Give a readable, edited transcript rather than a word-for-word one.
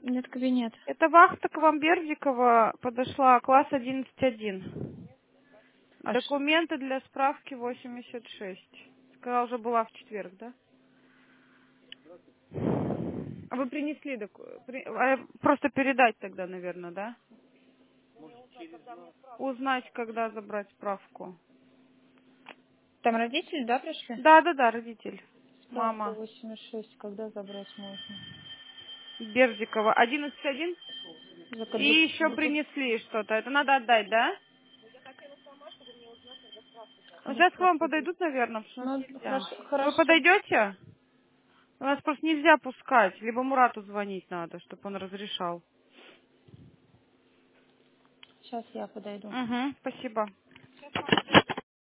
Нет, кабинет. Это вахта к вам Бердикова подошла, класс 11.1. Документы для справки 86. Сказала, уже была в четверг, да? А вы принесли просто передать тогда, наверное, да? Узнать, когда забрать справку. Там родители, да, пришли? Да, родитель. Справка Мама 86, когда забрать можно? Бердикова 11.1. И еще принесли что-то. Это надо отдать, да? Ну, сейчас к вам подойдут, наверное, потому что у нас Ну, нельзя. хорошо, Вы хорошо. подойдете? У нас просто нельзя пускать. Либо Мурату звонить надо, чтобы он разрешал. Сейчас я подойду. Угу, спасибо.